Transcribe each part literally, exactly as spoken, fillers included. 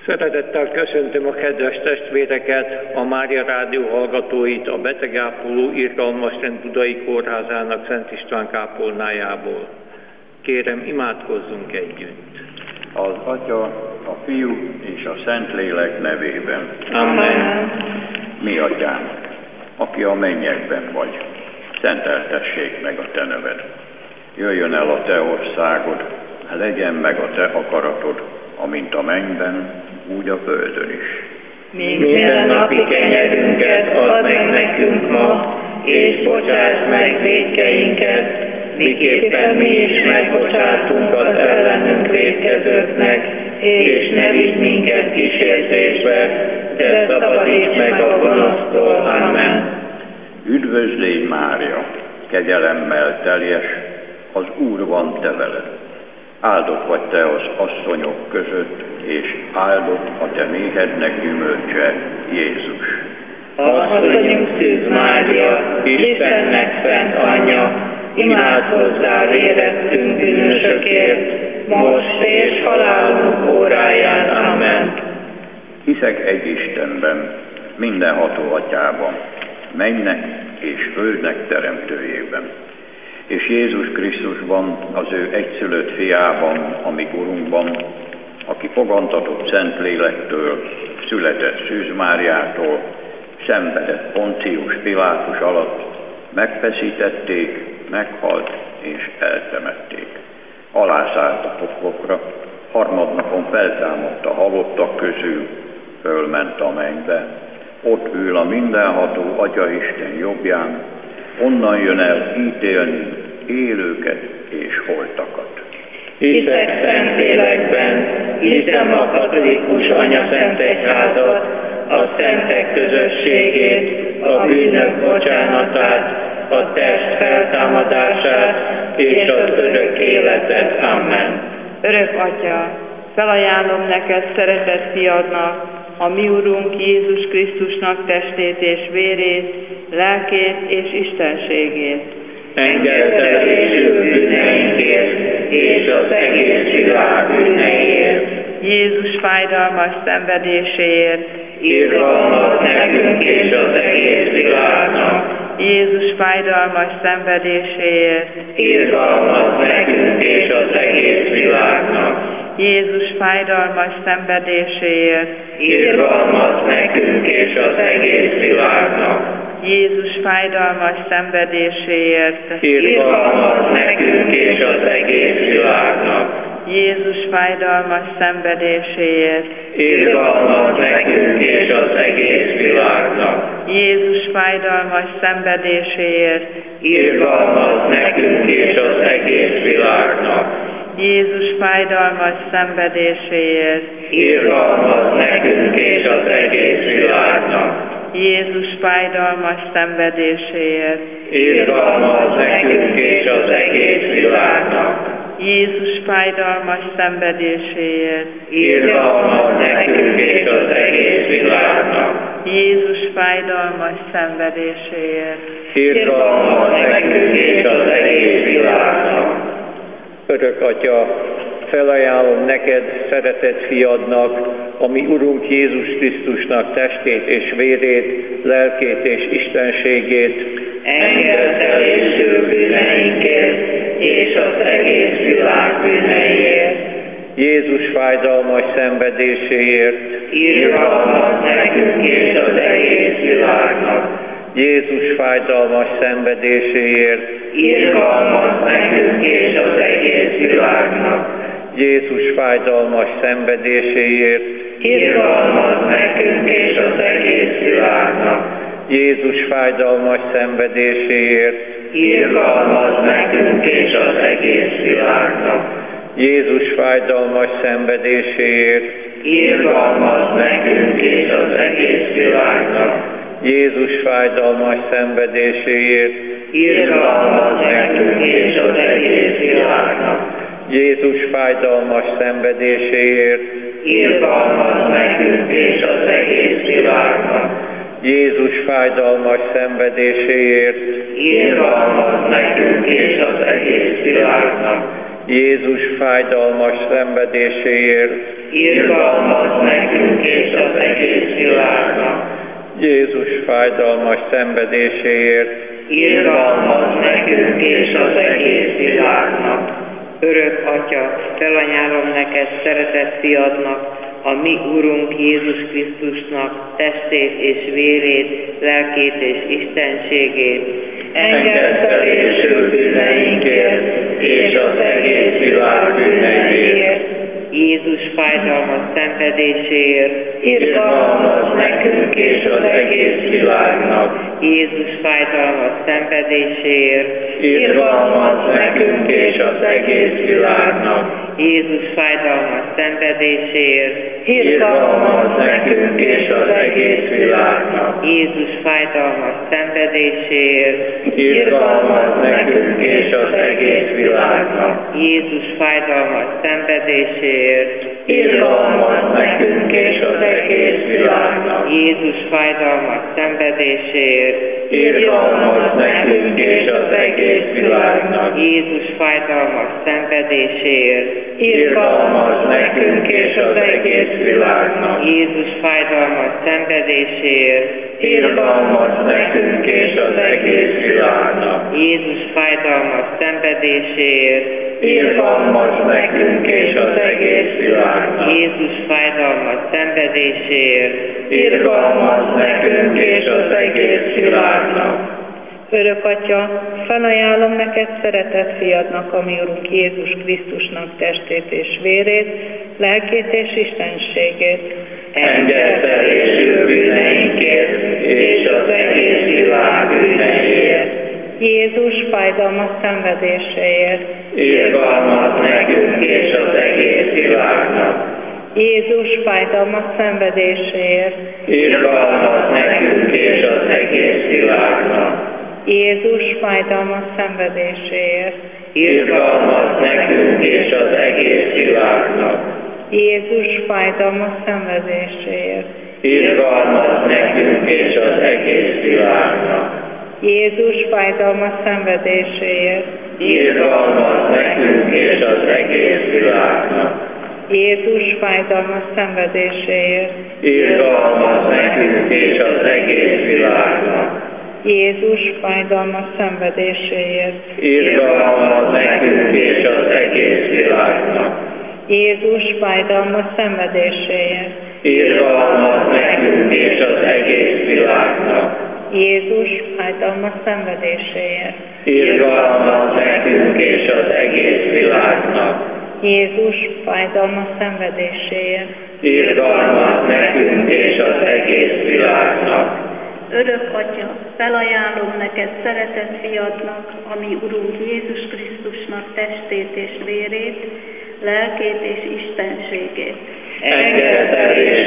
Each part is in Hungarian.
Szeretettel köszöntöm a kedves testvéreket, a Mária Rádió hallgatóit, a betegápoló Irgalmas Rend Budai Kórházának Szent István kápolnájából. Kérem, imádkozzunk együtt. Az Atya, a Fiú és a Szentlélek nevében. Amen. Mi Atyánk, aki a mennyekben vagy, szenteltessék meg a Te neved. Jöjjön el a Te országod, legyen meg a Te akaratod, amint a mennyben, úgy a földön is. Minden napi kenyerünket add meg nekünk ma, és bocsáss meg vétkeinket, miképpen mi is megbocsátunk az ellenünk vétkezőknek, és ne vigy minket kísértésbe, de szabadíts meg a gonosztól. Amen. Üdvözlégy Mária, kegyelemmel teljes, az Úr van te veled. Áldott vagy te az asszonyok között, és áldott a te méhednek gyümölcse, Jézus. Asszonyunk Szűz Mária, Istennek szent anyja, imádkozzál érettünk bűnösökért, most és halálunk óráján. Amen. Hiszek egy Istenben, mindenható Atyában, mennynek és földnek teremtőjében, és Jézus Krisztusban, az ő egyszülött fiában, a mi Urunkban, aki fogantatott Szentlélektől, született Szűz Máriától, szenvedett Poncius Pilátus alatt, megfeszítették, meghalt és eltemették. Alászállt a poklokra, harmadnapon feltámadt a halottak közül, fölment a mennybe, ott ül a mindenható Atyaisten jobbján, onnan jön el ítélni élőket és holtakat. Hiszek Szentlélekben, hiszem a katolikus anyaszentegyházat, a szentek közösségét, a bűnök bocsánatát, a test feltámadását és az örök életet. Amen. Örök Atya, felajánlom neked szeretett fiadnak, a mi Urunk Jézus Krisztusnak testét és vérét, lelkét és istenségét. Engedd el és bűneinkért, és az egész világ bűneiért. Jézus fájdalmas szenvedéséért, irgalmat nekünk és az egész világnak. Jézus fájdalmas szenvedéséért, irgalmat nekünk és az egész világnak. Jézus fájdalmas szenvedéséért, irgalmat nekünk és az egész világnak. Jézus fájdalmas szenvedéséért, irgalmat nekünk és az egész világnak. Jézus fájdalmas szenvedéséért, irgalmat nekünk és az egész világnak. Jézus fájdalmas szenvedéséért, irgalmat nekünk és az egész világnak. Jézus fájdalmas szenvedéséért, irgalmat nekünk és az egész világnak. Jézus fájdalmas szenvedéséért, irgalmat nekünk és az egész világnak. Jézus fájdalmas szenvedéséért, irgalmat nekünk és az egész világnak. Jézus fájdalmas szenvedéséért, irgalmat nekünk és az egész világnak. Örök Atya, felajánlom neked, szeretett fiadnak, a mi Urunk Jézus Krisztusnak testét és vérét, lelkét és istenségét. Engedd el és bűneinkért, és az egész világ bűneiért. Jézus fájdalmas szenvedéséért, irgalmat nekünk és az egész világnak. Jézus fájdalmas szenvedéséért, irgalmat nekünk és az egész világnak. Jézus fájdalmas szenvedéséért, irgalmat nekünk és az egész világnak. Jézus fájdalmas szenvedéséért, irgalmat nekünk és az egész világnak. Jézus fájdalmas szenvedéséért, irgalmat nekünk és az egész világnak. Jézus fájdalmas szenvedéséért, irgalmat nekünk és az egész világnak. Jézus fájdalmas szenvedéséért, irgalmat nekünk és az egész világnak. Jézus fájdalmas szenvedéséért, irgalmat nekünk és az egész világnak. Jézus fájdalmas szenvedéséért, irgalmaz nekünk és az egész világnak. Jézus fájdalmas szenvedéséért, irgalmaz nekünk és az egész világnak. Örök Atya, felajánlom neked szeretett fiadnak, a mi Urunk Jézus Krisztusnak testét és vérét, lelkét és istenségét. Engedd el és bűneinkért és az egész világ bűneiért. Jézus fájdalmas szenvedéséért, irgalmaz nekünk és az egész világnak. Jézus fájdalmas szenvedéséért, irgalmaz nekünk és az egész világnak. Jézus fájdalmas szenvedéséért, irgalmaz nekünk és az egész világnak. Jézus fájdalmas szenvedéséért, irgalmaz nekünk és az egész világnak. Jézus fájdalmas szenvedéséért, irgalmaz nekünk és az egész világnak. Jézus fájdalmas szenvedéséért, irgalmaz nekünk és az egész világnak. Jézus fájdalmas szenvedéséért, irgalmaz nekünk és az egész világnak. Jézus fájdalmas szenvedéséért, irgalmaz nekünk és az egész világnak. Jézus fájdalmas szenvedéséért, irgalmaz nekünk és az egész világnak. Jézus fájdalmas szenvedéséért, irgalmaz nekünk és az egész világnak. Örök Atya, felajánlom neked szeretett fiadnak, a mi Urunk Jézus Krisztusnak testét és vérét, lelkét és istenségét. Engedd el és bűneinkért és az egész világ bűneiért. Jézus fájdalmas szenvedéséért, irgalmaz nekünk és az egész világnak. Jézus fájdalmas szenvedéséért, irgalmaz nekünk és az egész világnak. Jézus fájdalmas szenvedéséért, irgalmaz nekünk és az egész világnak. Jézus fájdalmas szenvedéséért, irgalmaz nekünk és az egész világnak. Jézus fájdalmas szenvedéséért, irgalmaz nekünk és az egész világnak. Jézus fájdalmas szenvedéséért, irgalmaz nekünk és az egész világnak. Jézus fájdalmas szenvedéséért, irgalmaz nekünk és az egész világnak. Jézus fájdalmas szenvedéséért, irgalmaz nekünk és az egész világnak. Jézus fájdalmas szenvedéséért, irgalmaz nekünk és az egész világnak. Jézus fájdalmas szenvedéséért, irgalmaz nekünk és az egész világnak. Örök Atya, felajánlom neked szeretett fiadnak, a mi Urunk Jézus Krisztusnak testét és vérét, lelkét és istenségét. Engedd el és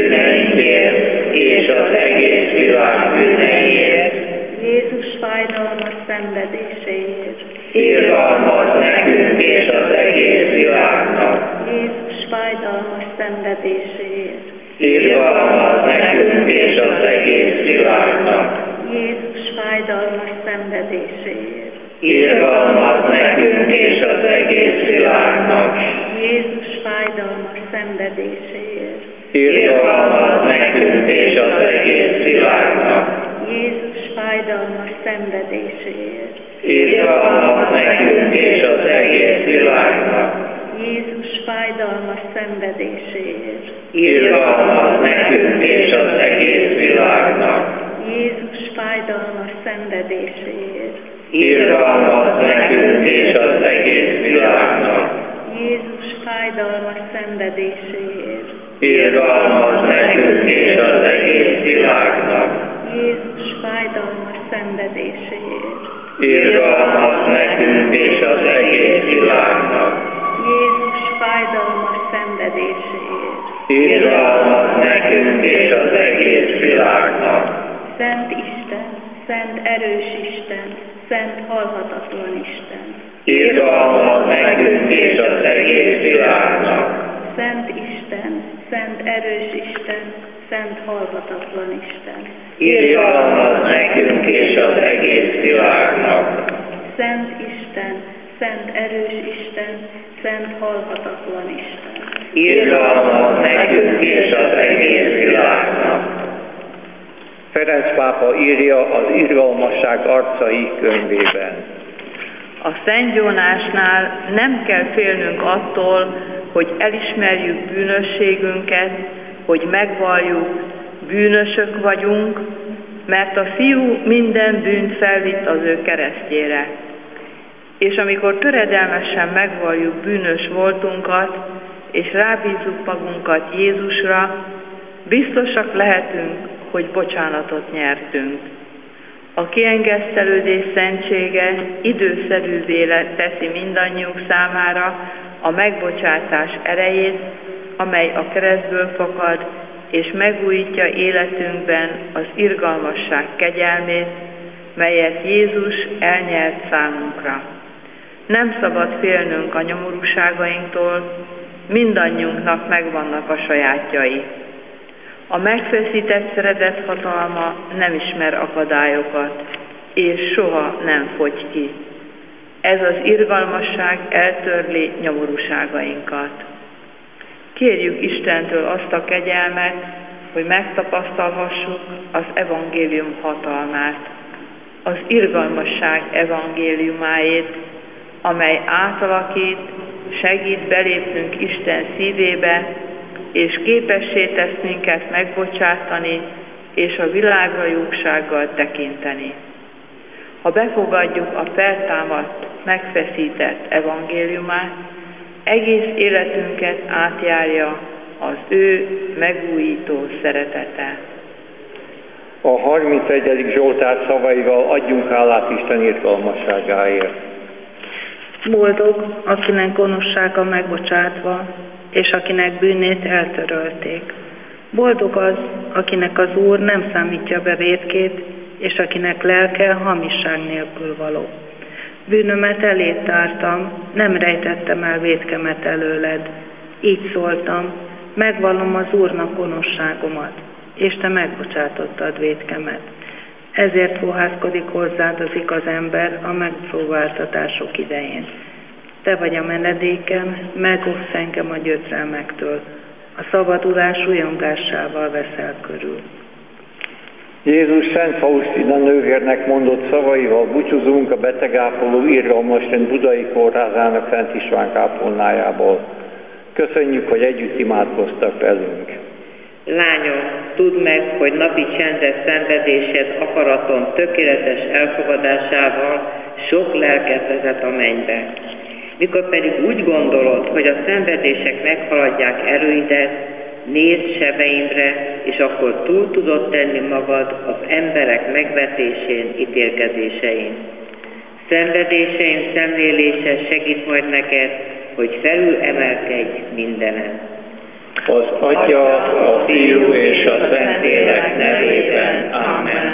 bűneinkért és az egész világ bűneiért. Jézus fájdalmas szenvedéséért, irgalmaz nekünk és az egész világnak. Jézus fájdalmas szenvedéséért, irgalmaz nekünk és az egész világnak. Jézus fájdalmas szenvedéséért, irgalmaz nekünk és az egész világnak. Jézus fájdalmas szenvedéséért, irgalmaz nekünk és az egész világnak. Jézus fájdalmas szenvedéséért, irgalmaz nekünk és az egész világnak. Jézus fájdalmas szenvedéséért, irgalmaz nekünk és az egész világnak. Jézus fájdalmas szenvedéséért, irgalmaz nekünk és az egész világnak. Jézus fájdalmas szenvedéséért, irgalmaz nekünk és az egész világnak. Jézus fájdalmas szenvedéséért, irgalmaz nekünk és az egész világnak. Jézus fájdalmas szenvedéséért, irgalmaz nekünk és az egész világnak. Szent Isten, Szent erős Isten, Szent halhatatlan Isten, irgalmaz nekünk és az egész világnak. Szent Isten, Szent erős Isten, Szent halhatatlan Isten, irgalmaz nekünk és az egész világnak. Szent Isten, Szent erős Isten, Szent halhatatlan Isten, irgalmad nekünk és az egész világnak. Ferenc pápa írja az Irgalmasság arcai könyvében. A Szent Jónásnál nem kell félnünk attól, hogy elismerjük bűnösségünket, hogy megvalljuk, bűnösök vagyunk, mert a Fiú minden bűnt felvitt az ő keresztjére. És amikor töredelmesen megvalljuk bűnös voltunkat, és rábízzuk magunkat Jézusra, biztosak lehetünk, hogy bocsánatot nyertünk. A kiengesztelődés szentsége időszerűvé teszi mindannyiunk számára a megbocsátás erejét, amely a keresztből fakad, és megújítja életünkben az irgalmasság kegyelmét, melyet Jézus elnyert számunkra. Nem szabad félnünk a nyomorúságainktól, mindannyiunknak megvannak a sajátjai. A megfeszített szeretet hatalma nem ismer akadályokat, és soha nem fogy ki. Ez az irgalmasság eltörli nyomorúságainkat. Kérjük Istentől azt a kegyelmet, hogy megtapasztalhassuk az evangélium hatalmát, az irgalmasság evangéliumáét, amely átalakít, segít belépnünk Isten szívébe, és képessé tesz minket megbocsátani, és a világra jósággal tekinteni. Ha befogadjuk a feltámadt, megfeszített evangéliumát, egész életünket átjárja az ő megújító szeretete. A harmincegyedik Zsoltár szavaival adjunk hálát Isten irgalmasságáért. Boldog, akinek gonoszsága megbocsátva, és akinek bűnét eltörölték. Boldog az, akinek az Úr nem számítja be vétkét, és akinek lelke hamisság nélkül való. Bűnömet eléd tártam, nem rejtettem el vétkemet előled. Így szóltam, megvallom az Úrnak gonoszságomat, és te megbocsátottad vétkemet. Ezért fohászkodik hozzád az igaz ember a megpróbáltatások idején. Te vagy a menedékem, megóvsz engem a gyötrelmektől. A szabadulás újongásával veszel körül. Jézus Szent Faustina nővérnek mondott szavaival búcsúzunk a betegápoló Irgalmasrend Budai Kórházának Szent István kápolnájából. Köszönjük, hogy együtt imádkoztak velünk. Lányom, tudd meg, hogy napi csendes szenvedésed akaraton tökéletes elfogadásával sok lelket vezet a mennybe. Mikor pedig úgy gondolod, hogy a szenvedések meghaladják erőidet, nézd sebeimre, és akkor túl tudod tenni magad az emberek megvetésén, ítélkezésein. Szenvedéseim szemlélése segít majd neked, hogy felül emelkedj mindenen. Az Atya, a Fiú és a Szentlélek nevében. Amen.